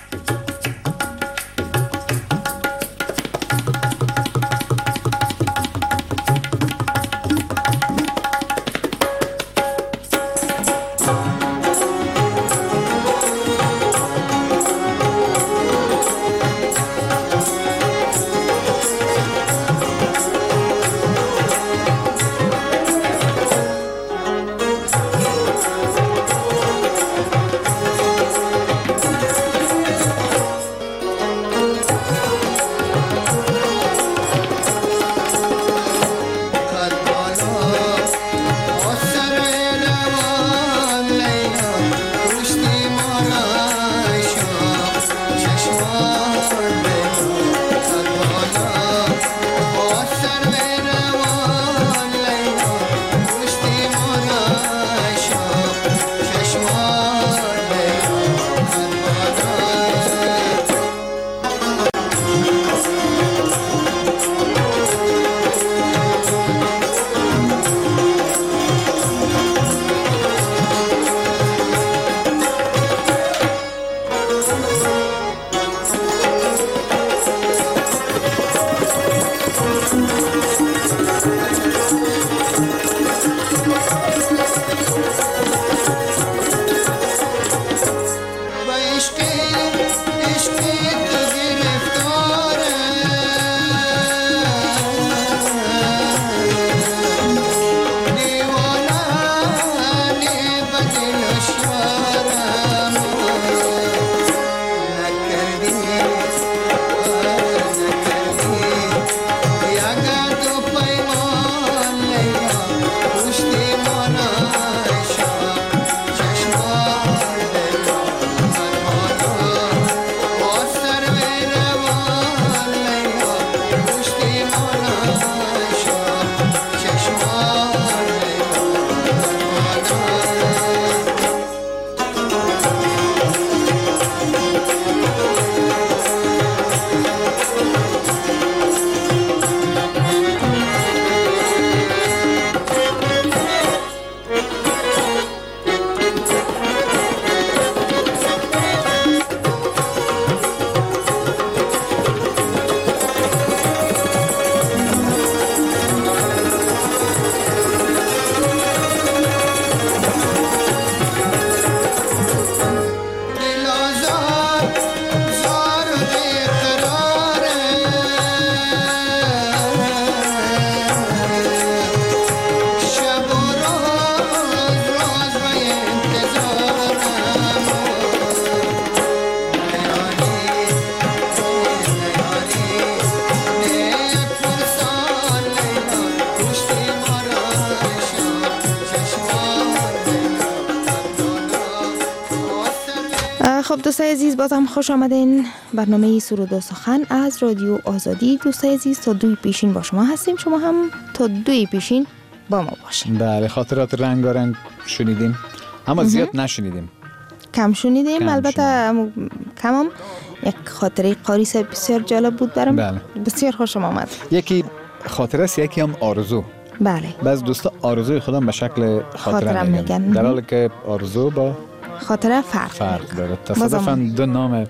خب دوستای عزیز، بازم خوش آمدین. برنامه سرود و سخن از رادیو آزادی. دوستای عزیز، تا دوی پیشین با شما هستیم، شما هم تا دوی پیشین با ما باشین. بله، خاطرات رنگارنگ شنیدیم اما زیاد نشنیدیم، کم شنیدیم. کم البته کمم یک خاطره قاریس بسیار جالب بود برام. بله. بسیار خوشم آمد. یکی خاطره است، یکی هم آرزو. بله. بعض دوستا آرزوی خودم به شکل خاطره میگن، در حالی که آرزو با خاطره فرق فرق داره. تصادفاً دو نام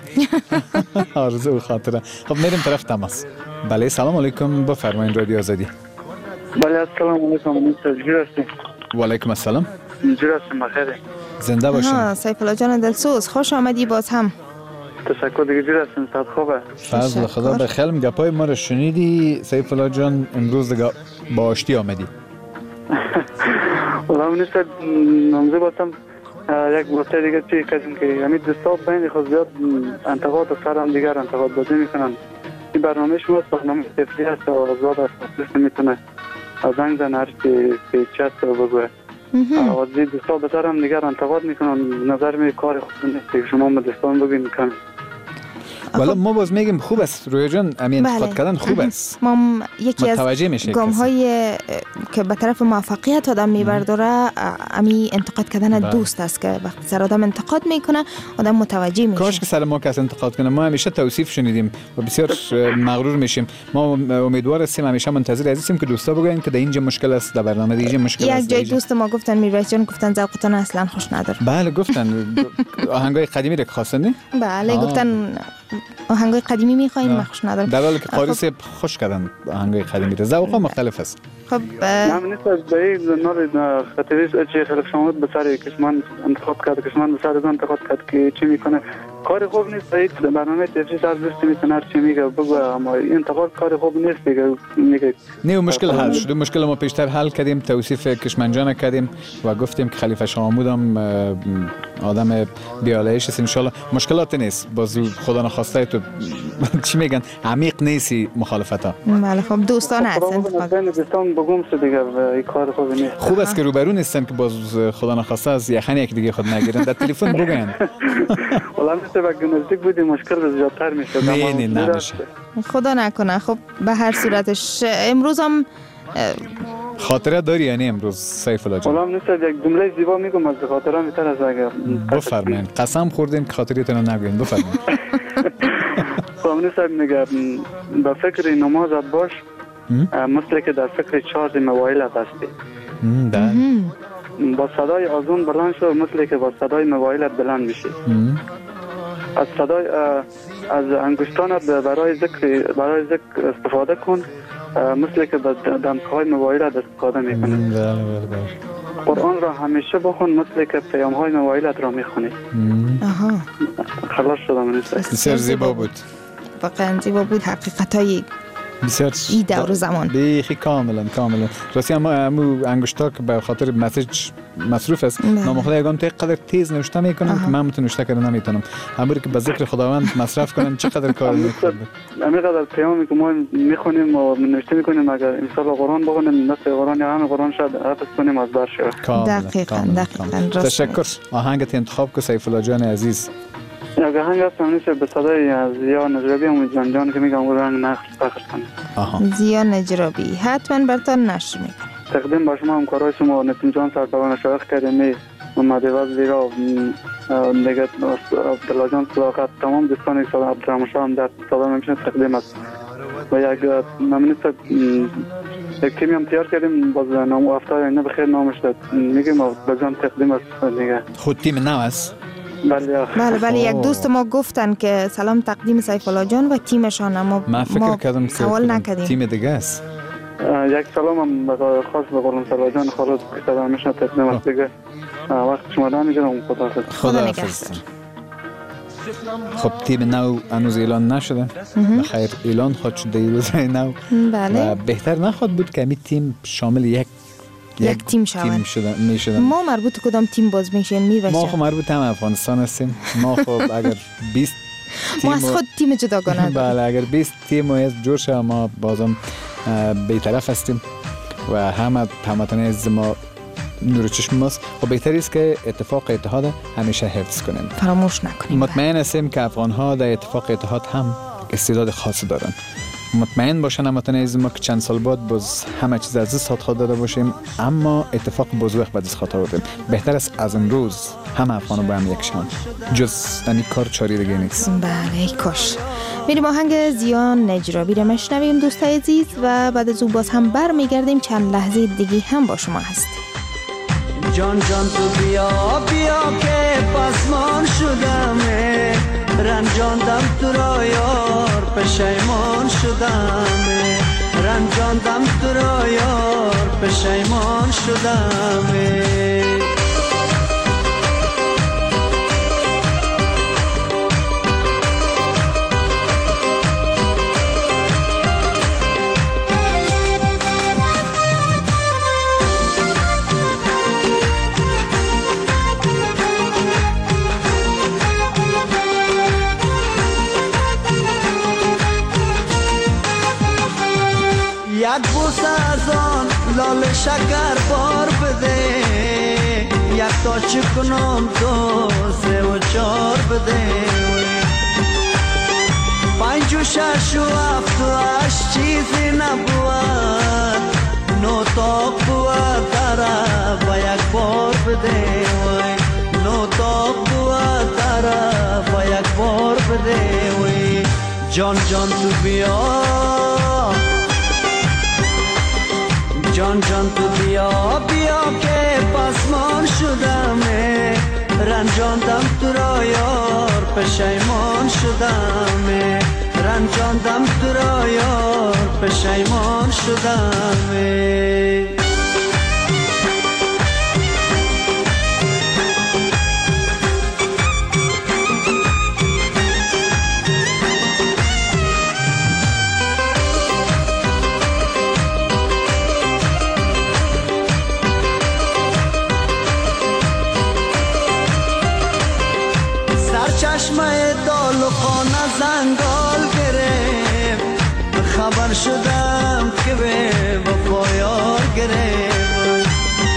آرزو و خاطره. خب میریم طرف تماس. بله، سلام علیکم، بفرمایید رادیو آزادی. بله، السلام علیکم. منصور هستم. و علیکم السلام. منصور هستم. بخیر. زنده باشین. ها، سیف الله جان دلسوز، خوش آمدی باز هم. تشکر دیگه جور هستیم صد خوبه فضل خدا بخیر. گپای ما رو شنیدی سیف الله جان؟ امروز دیگه با آشتی آمدی. والله من نیست نامزه باشم یک بوته دیگه چی کردیم که همین دوستا بین خود زیاد انتقاد سر هم دیگر انتقاد بازی میکنن. این برنامه شما برنامه تفریح هست و آزاد است، دوست میتونه زنگ زن هر چی پیچه است و بگوه. آزی دوستا به سر هم دیگر انتقاد میکنن. نظر می کار خود نیست که شما مدرستان بگین میکنن. والا ما باز میگیم خوب است رویا جان، همین انتقاد کردن خوب است. ما یکی از گام های که به طرف موفقیت آدم میبرداره امی انتقاد کردن دوست است که وقتی سر آدم انتقاد میکنه آدم متوجه میشه. کاش که سر ما کس انتقاد کنه. ما همیشه توصیف شنیدیم و بسیار مغرور میشیم. ما امیدوار هستیم، همیشه منتظر هستیم که دوستا بگن که در اینجا مشکل است، در برنامه دیگه مشکل است. یک جای دوست ما گفتن میرواز جان گفتن ذوقتون اصلا خوش نداره. بله گفتن آهنگای قدیمی رو خواستن. بله گفتن آهنگای قدیمی میخواین، من خوش ندارم. در حالی که قاریس خوش کردن آهنگای قدیمی رو. ذوقا مختلف است. خب من نیست به این نال خاطریش چه خلق شما به سر کشمان انتخاب کرد، کشمان به سر انتخاب کرد که چی میکنه. کار خوب نیست. این برنامه تفریح از دوست میتونه هر چی میگه بگو، اما این انتقاد کار خوب نیست دیگه. میگه نه مشکل حل شد. مشکل ما پیشتر حل کردیم، توصیف کشمنجان کردیم و گفتیم که خلیفه شامود هم آدم بیالایش است. ان شاء الله مشکلات نیست. باز خدا نخواسته تو چی میگن عمیق نیستی مخالفتا. بله خب دوستان هستن. دوستان بگم سه دیگه این کار خوب نیست. خوب است که روبرو نیستن که باز خدا نخواسته از یخنی یک دیگه خود نگیرن. در تلفن بگن. والله مثل وقت نزدیک بودی مشکل زیادتر میشه. نه نه نمیشه. خدا نکنه. خب به هر صورتش امروز هم خاطره داری یعنی امروز سیف الله جان؟ والله مثل یک جمله زیبا میگم از خاطره میتر از اگر بفرمایید. قسم خوردین که خاطریتون رو نگوین. بفرمایید. خامنه صاحب میگه به فکر نمازت باش مثل که در فکر چارج موبایلت هستی. با صدای آزون بلند شو مثل که با صدای موبایلت بلند میشی. از صدای از انگشتانت برای ذکر برای ذکر استفاده کن مثل که با دمکای موبایلت استفاده میکنی. قرآن را همیشه بخون مثل که پیام های موبایلت را میخونی. آها خلاص شدم. بسیار زیبا بود. واقعا زیبا بود. حقیقتای بسیار ای دور زمان بیخی کاملا کاملا راستی. اما امو انگشتا که به خاطر مسیج مصروف است نامخدا یگان تا قدر تیز نوشته میکنم که من متون نوشته کردن نمیتونم. همونی که به ذکر خداوند مصرف کنن چقدر کار میکنه. همینقدر پیامی که ما میخونیم و نوشته میکنیم اگر انشالله قرآن بخونیم مثل قرآن یا همه قرآن شاید حفظ کنیم از بر شود. دقیقاً دقیقاً. تشکر. آهنگت انتخاب که سیف الله جان عزیز. یا آهنگ هست همیشه به صدای زیا نجرابی هم جان جان که میگم اون رنگ نقش پخش کنه. زیا نجرابی حتما براتون نشر میکنه. تقدیم با شما همکارای شما نتیم جان سرکوان شایخ کریمی محمد عوض دیگه دیگه عبدالله جان صداقت تمام دوستان عبدالرحمن شاه هم در صدا نمیشه تقدیم است. و یک ممنونست یک تیمی هم تیار کردیم باز نام هفته اینه بخیر نامش داد میگیم به جان تقدیم است دیگه. خود تیم نو است؟ بله بله بله. یک دوست ما گفتن که سلام تقدیم سیف الله جان و تیمشان، اما ما فکر کردم سوال نکردیم تیم دیگه است. یک سلام هم خاص به قرم سلا جان خالد که صدا میشن تقدیم است دیگه. وقت شما دا میگیرم. خدا حافظ. خدا حافظ. خب تیم نو هنوز اعلان نشده. بخیر اعلان خود شده روزای نو. بله. و بهتر نخواد بود که همین تیم شامل یک یک تیم شوند. میشدن. ما مربوط کدام تیم باز میشین میوشه؟ ما خب مربوط هم افغانستان هستیم. ما خب اگر بیست ما از خود تیم جداگانه بله اگر بیست تیم از جور شه ما بازم بی‌طرف هستیم و همه هموطنان از ما نور چشم ماست. و بهتر است که اتفاق اتحاد همیشه حفظ کنیم، فراموش نکنیم. مطمئن هستیم که افغان ها در اتفاق اتحاد هم استعداد خاصی دارن. مطمئن باشن هموطنان از ما که چند سال بعد باز همه چیز از دست خاطر داده باشیم، اما اتفاق بزرگ بعد از خاطر بودیم. بهتر است از امروز همه افغان با هم یک شان، جز این کار چاری دیگه نیست. بله کاش. میریم آهنگ زیا نجرابی رو مشنویم دوستای عزیز و بعد از اون باز هم بر میگردیم چند لحظه دیگه هم با شما هستیم. جان جان تو بیا بیا که پسمان شدم، رنجاندم تو را یار پشیمان شدم، رنجاندم تو را یار پشیمان شدم. بوسه از آن لال شکر بار بده، یک تا چی کنم دو سه و چار بده، پنج و شش و هفت و هشت چیزی نبود، نو تا بود داره با یک بار بده، نو تا بود داره با یک بار بده. وی جان جان تو بیا، جان جان تو بیا بیا که پسمان شدم، رنجاندم تو را یار پشیمان شدم، رنجاندم تو را یار پشیمان شدم. چشمه دال و خانه زنگال گرفت، خبر شدم که به وفا یار گرفت،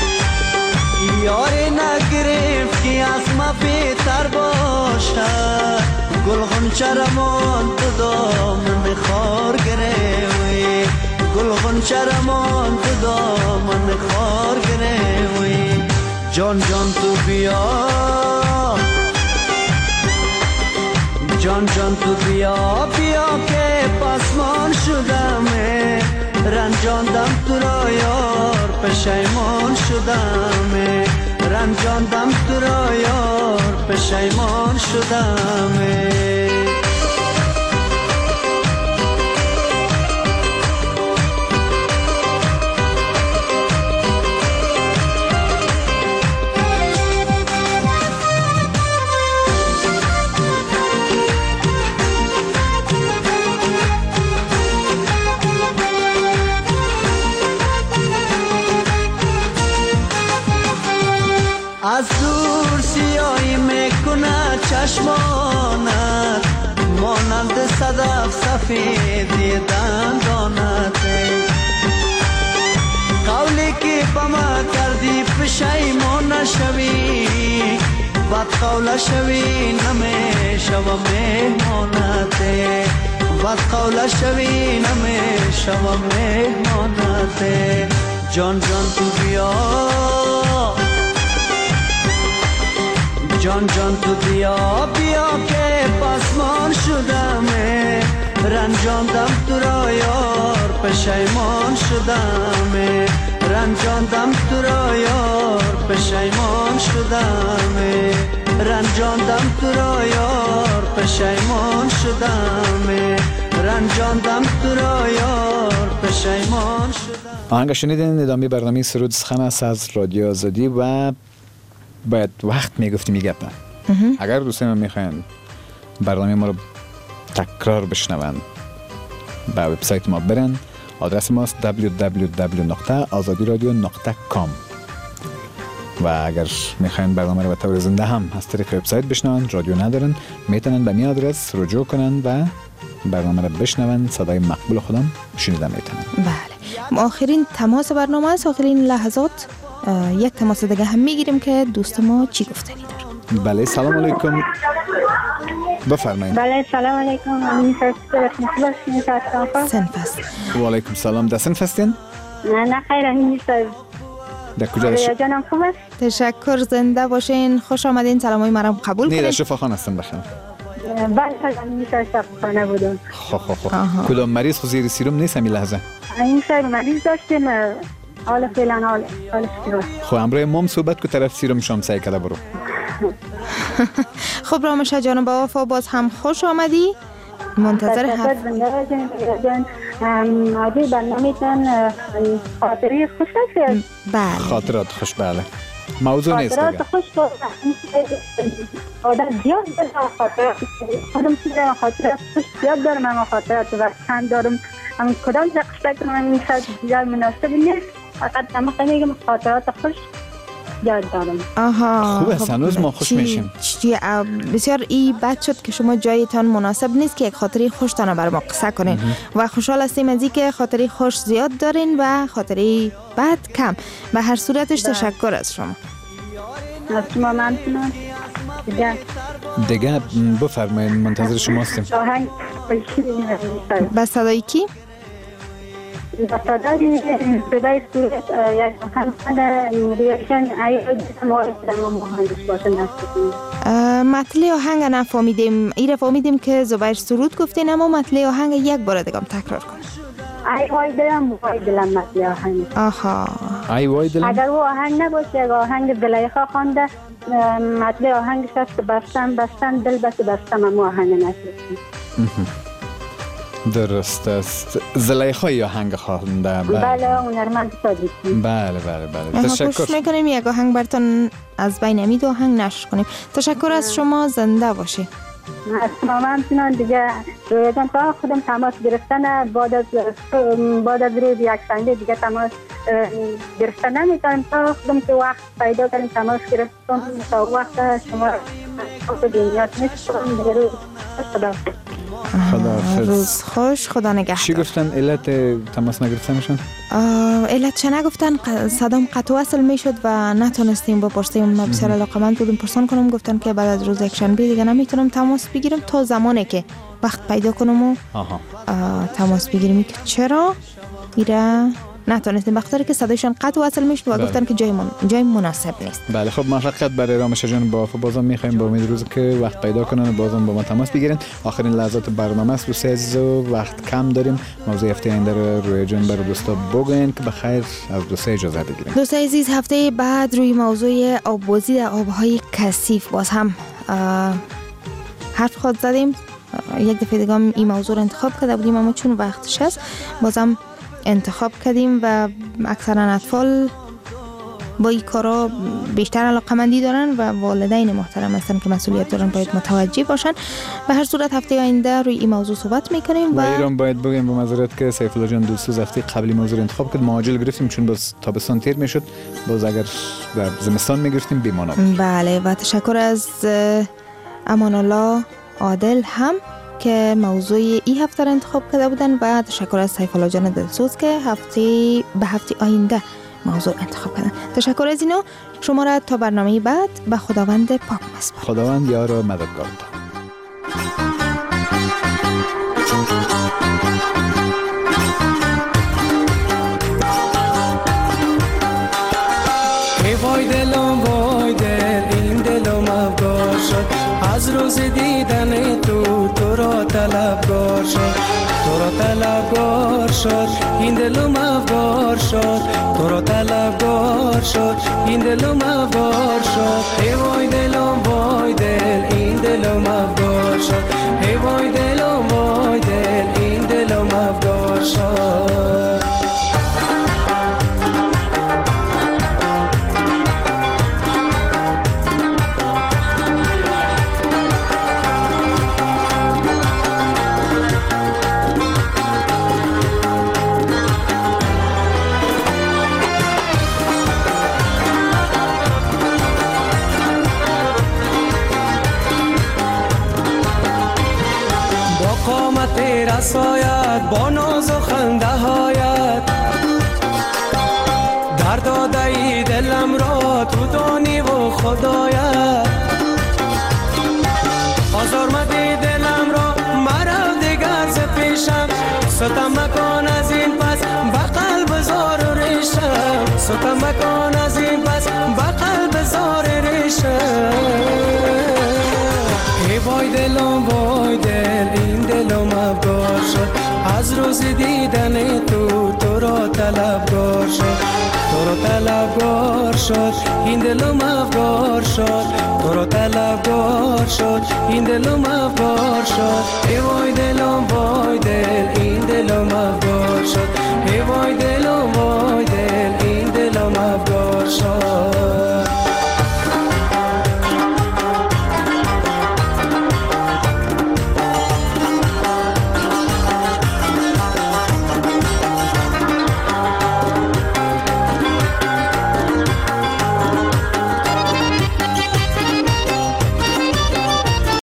یاری نگرفت که از ما بهتر باشد، گل غنچه رمان تو دامن خار گرفت، گل غنچه رمان تو دامن خار گرفت. جان جان تو بیا، جان جان تو بیا بیا که پسمان شدم، رنجاندم تو را یار پشیمان شدم، رنجاندم تو را یار پشیمان شدم. از دور سیاهی میکنه چشمانت، مانند صدف سفیدی دندانت، قولی که با ما کردی پشیمان نشوی، بد قول شوی نمیشوم مهمانت، بد قول شوی نمیشوم مهمانت. جان جان تو بیا، جان جان تو بیا بیا که پسمان شدم، رنجاندم تو را یار پشیمان شدم، رنجاندم تو را یار پشیمان شدم، رنجاندم تو را یار پشیمان شدم، رنجاندم تو را یار پشیمان شدم. آهنگ شنیدین ادامه برنامه سرود سخن است از رادیو آزادی و باید وقت میگفتی میگپ. اگر دوستان ما میخواین برنامه ما رو تکرار بشنون به وبسایت ما برن، آدرس ماست دبلیو دبلیو دبلیو دات آزادی رادیو دات کام و اگر میخواین برنامه رو به طور زنده هم از طریق وبسایت بشنون، رادیو ندارن، میتونن به این آدرس رجوع کنن و برنامه رو بشنون، صدای مقبول خودم شنیده میتونن. بله، آخرین تماس برنامه است، آخرین لحظات یک تماس دیگه هم میگیریم که دوست ما چی گفتنی داره. بله سلام علیکم، بفرمایید. بله سلام علیکم، من فاطمه سنفست. و علیکم سلام. در سنفستین؟ نه نه خیر، نیست. در کجا داشت؟ جانم خوب است. تشکر، زنده باشین، خوش آمدین، سلامای مرا قبول کنید. نه در شفاخانه هستم بخیر. بله نیست، شفاخانه بودم. خب خب خب. کدام مریض خو زیر سیروم نیست همین لحظه؟ این سر مریض داشتیم، حالا فعلا حال حالش خوبه. خب امروز مام صحبت کو طرف سیروم شام سعی کرده برو. خب رامشه جانم با وفا باز هم خوش آمدی. منتظر حرف جان عادی برنامه‌تان خاطری خوش است. بله خاطرات خوش. بله موضوع نیست دیگه. خاطرات خوش تو عادت زیاد دارم، خاطرات خودم چیزا خاطرات خوش زیاد دارم، اما خاطرات وقتاً دارم هم کدام قصه که من میشه دیگر مناسب نیست، فقط هم میگم خاطرات خوش یاد دارم. آها خوبه، هنوز ما خوش میشیم. جی بسیار ای بد شد که شما جایتان مناسب نیست که یک خاطری خوشتان بر ما قصه کنین و خوشحال هستیم از اینکه خاطری خوش زیاد دارین و خاطری بد کم. به هر صورتش تشکر از شما. از شما ممنونم. دیگه دیگه بفرمایید، منتظر شما هستیم. آهنگ با صدای کی؟ با صدای صدای صورت یک آهنگ ریاکشن ای مورد مهندس باشه نستیم. مطلع آهنگ نفهمیدیم. ایره فهمیدیم که زبیر سرود گفتین، اما مطلع آهنگ یک بار دیگه تکرار کن. ای وای دلم وای دلم مطلع آهنگ. آها. ای وای دلم. اگر او آهنگ نباشه، اگر آهنگ زلیخا خوانده مطلع آهنگش است بستن بستن دل بس بستم، اما آهنگ نشد. درست است. زلیخای آهنگ خوانده. بله هنرمند صادقی. بله بله بله. تشکر. خوش میکنیم یک آهنگ براتون از بین امید آهنگ نشر کنیم. تشکر از شما، زنده باشی. از شما ممنونم. دیگه رویا جان تا خودم تماس گرفتن بعد از بعد از روز یک شنبه دیگه تماس گرفتن نمیتونم، تا خودم که وقت پیدا کردم تماس گرفتم تا وقت شما خود دنیا نیستم. دیگه روز خدا خداحافظ. روز خوش، خدا نگهدار. چی گفتن علت تماس نگرفتنشون؟ علت چه نگفتن، صدام قطع وصل میشد و نتونستیم بپرسیم. ما بسیار علاقمند بودیم پرسان کنم، گفتن که بعد از روز یک شنبه دیگه نمیتونم تماس بگیرم تا زمانی که وقت پیدا کنم و تماس بگیریم. که چرا ایره نتونستیم، بخاطر که صدایشان قطع وصل میشد و گفتن که جای من جای مناسب نیست. بله خب موفقیت برای رامش جان با بازم میخوایم با امید روز که وقت پیدا کنن و بازم با ما تماس بگیرن. آخرین لحظات برنامه است دوستای عزیز و وقت کم داریم. موضوع هفته آینده رو روی جان برای دوستا بگوین که بخیر از دوستا اجازه بگیریم. دوستای عزیز هفته بعد روی موضوع آببازی در آبهای کثیف باز هم حرف خود زدیم. یک دفعه دیگه این موضوع رو انتخاب کرده بودیم، اما چون وقتش هست بازم انتخاب کردیم و اکثرا اطفال با این کارا بیشتر علاقه‌مندی دارن و والدین محترم هستن که مسئولیت دارن باید متوجه باشن. به هر صورت هفته آینده روی این موضوع صحبت میکنیم. و ایران باید بگیم با معذرت که سیف الله جان دوستوز هفته قبلی موضوع انتخاب کرد، ما عاجل گرفتیم چون باز تابستان تیر میشد، باز اگر در زمستان میگرفتیم بی‌معنی بود. بله و تشکر از امان الله عادل هم که موضوع این هفته را انتخاب کرده بودن و تشکر از سیف الله جان دلسوز که هفته به هفته آینده موضوع انتخاب کردن. تشکر از اینا. شما را تا برنامه بعد به خداوند پاک میسپارم. خداوند یار و مددگار. ای وای دلم وای دل، این دلم افگار شد از روز دیدن تو، تو را طلبگار شد، تو را طلبگار شد، این دلم افگار شد، تو را طلبگار شد، این دلم افگار شد. ای وای دلم وای دل، این دلم افگار شد، ای وای دلم وای دل، این دلم افگار شد. رسایت با ناز و خنده هایت، در داده ای دلم را تو دانی و خدایت، آزار مدی دلم را مرا دیگر ز پیشم، ستم مکن از این پس به قلب زار و ریشم، ستم مکن از این پس به قلب زار ریشم. ای وای دلم وای دل، این دلم افگار شد از روز دیدن تو، تو را طلبگار شد، تو را طلبگار شد، این دلم افگار شد، تو را طلبگار شد، این دلم افگار شد. ای وای دلم وای دل، این دلم افگار شد، ای وای دلم وای دل، این دلم افگار شد.